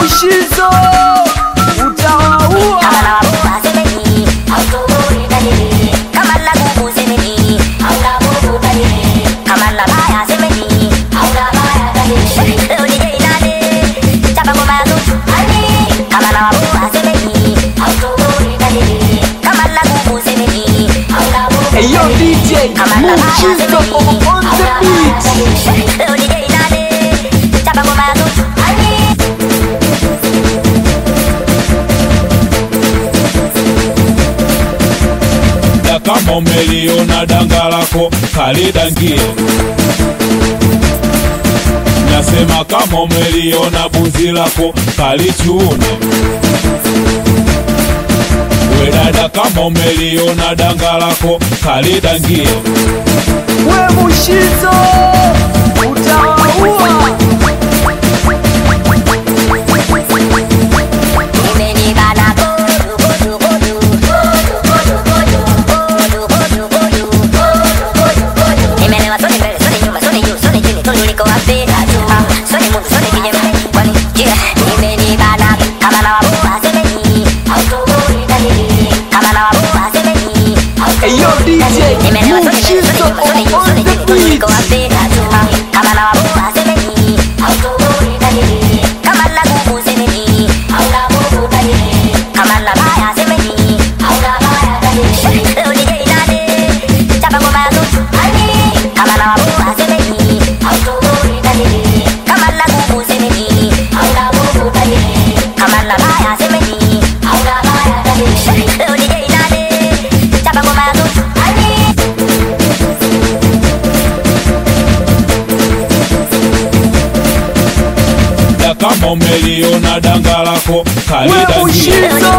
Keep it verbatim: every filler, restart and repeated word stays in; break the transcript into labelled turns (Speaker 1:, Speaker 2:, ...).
Speaker 1: Mushizo utawaua.
Speaker 2: Kama na wabuha semeni autoboi dalili, kama na gugu semeni hauna gugu dalili, kama na baya semeni hauna baya dalili. Leo ni jei nane chapa ngoma ya zuchu ani, kama na wabuha semeni autoboi dalili, kama na gugu semeni hauna gugu dalili.
Speaker 1: Hey yo D J Mushizo on the beat.
Speaker 2: Leo ni jei nane chapa ngoma ya zuchu ani.
Speaker 3: Kama umeliona danga lako kalidangie, nasema kama umeliona buzi lako kalichune. We dada kama umeliona danga lako kalidangie.
Speaker 1: We Mushizo utawaua. Hey yo D J Mushizo on the beat.
Speaker 2: Kama na wabuha semeni autoboi dalili, kama na gugu semeni hauna gugu dalili, kama na baya semeni hauna baya dalili. Leo ni jei nane chapa ngoma ya zuchu ani, kama na wabuha semeni autoboi dalili, kama na gugu semeni hauna gugu dalili, kama na baya semeni hauna baya dalili. Leo ni jei nane chapa ngoma ya zuchu ani.
Speaker 3: Kama umeliona danga lako
Speaker 1: We
Speaker 3: kalidangie.
Speaker 1: Mushizo